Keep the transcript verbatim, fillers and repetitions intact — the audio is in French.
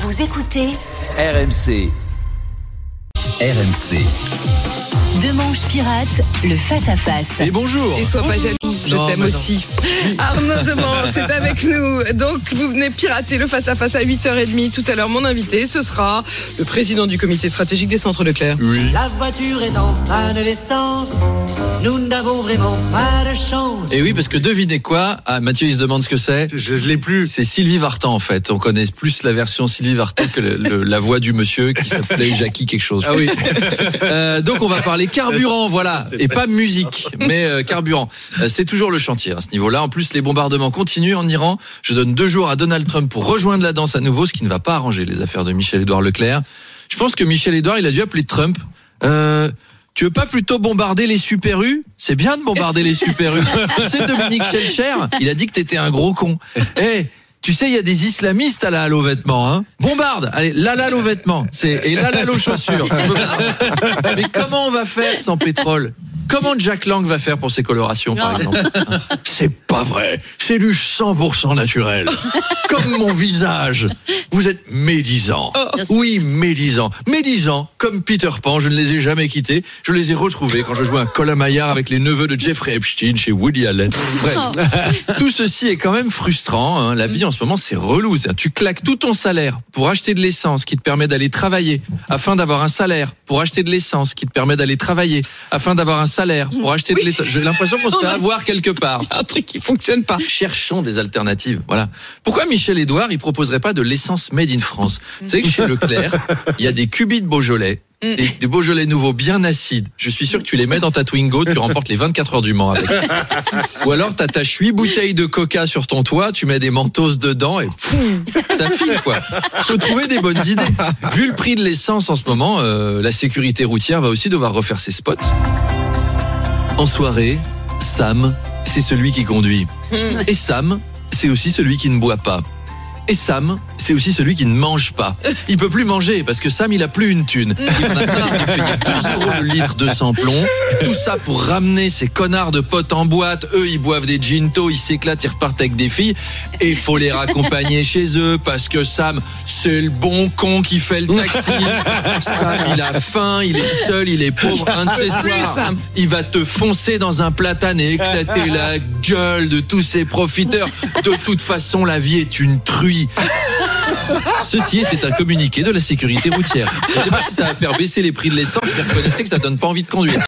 Vous écoutez R M C. R M C. Demanche Pirate, le face-à-face. Et bonjour. Et sois pas jaloux, je Non, t'aime mais non. aussi. Arnaud Demanche est avec nous. Donc, vous venez pirater le face-à-face à huit heures trente. Tout à l'heure, mon invité, ce sera le président du comité stratégique des centres Leclerc. Oui. La voiture est en panne d'essence, nous n'avons vraiment pas de chance. Et oui, parce que devinez quoi? Ah, Mathieu, il se demande ce que c'est. Je, je l'ai plus. C'est Sylvie Vartan, en fait. On connaît plus la version Sylvie Vartan que le, le, la voix du monsieur qui s'appelait Jackie quelque chose. Ah oui. Euh, donc, on va parler carburant, voilà. Et pas musique, mais euh, carburant. Euh, c'est toujours le chantier à ce niveau-là. En plus, les bombardements continuent en Iran. Je donne deux jours à Donald Trump pour rejoindre la danse à nouveau, ce qui ne va pas arranger les affaires de Michel-Édouard Leclerc. Je pense que Michel-Édouard, il a dû appeler Trump. Euh... Tu veux pas plutôt bombarder les Super U? C'est bien de bombarder les Super U. Tu sais, Dominique Schelcher, il a dit que t'étais un gros con. Eh, hey, tu sais, il y a des islamistes à la halle aux vêtements, hein. Bombarde. Allez, la halle aux vêtements. C'est, et la halle aux chaussures. Mais comment on va faire sans pétrole? Comment Jack Lang va faire pour ses colorations, par exemple? C'est pas vrai. C'est du cent pour cent naturel. Comme mon visage. Vous êtes médisant. Oui, médisant. Médisant, comme Peter Pan. Je ne les ai jamais quittés. Je les ai retrouvés quand je jouais à Colin-Maillard avec les neveux de Jeffrey Epstein chez Woody Allen. Bref. Tout ceci est quand même frustrant, hein. La vie en ce moment, c'est relou. Tu claques tout ton salaire pour acheter de l'essence qui te permet d'aller travailler afin d'avoir un salaire pour acheter de l'essence qui te permet d'aller travailler afin d'avoir un salaire pour acheter de l'essence. J'ai l'impression qu'on se fait avoir quelque part. Un truc qui fonctionne pas. Cherchons des alternatives. Voilà. Pourquoi Michel-Édouard, il proposerait pas de l'essence made in France? Vous savez que chez Leclerc, il y a des cubis de Beaujolais. Et des Beaujolais nouveaux bien acides. Je suis sûr que tu les mets dans ta Twingo, tu remportes les vingt-quatre heures du Mans avec. Ou alors t'attaches huit bouteilles de coca sur ton toit, tu mets des mentos dedans et pfff, ça file quoi. Faut trouver des bonnes idées. Vu le prix de l'essence en ce moment, euh, la sécurité routière va aussi devoir refaire ses spots. En soirée, Sam, c'est celui qui conduit. Et Sam, c'est aussi celui qui ne boit pas. Et Sam, c'est aussi celui qui ne mange pas. Il peut plus manger parce que Sam, il a plus une thune. Il en a marre de payer deux euros le litre de sans-plomb. Tout ça pour ramener ces connards de potes en boîte. Eux, ils boivent des gintos, ils s'éclatent, ils repartent avec des filles. Et il faut les raccompagner chez eux parce que Sam, c'est le bon con qui fait le taxi. Sam, il a faim, il est seul, il est pauvre. Un de ces soirs, il va te foncer dans un platane et éclater la gueule de tous ces profiteurs. De toute façon, la vie est une truie. Ceci était un communiqué de la sécurité routière. Je ne sais pas si ça va faire baisser les prix de l'essence, mais reconnaissez que ça donne pas envie de conduire.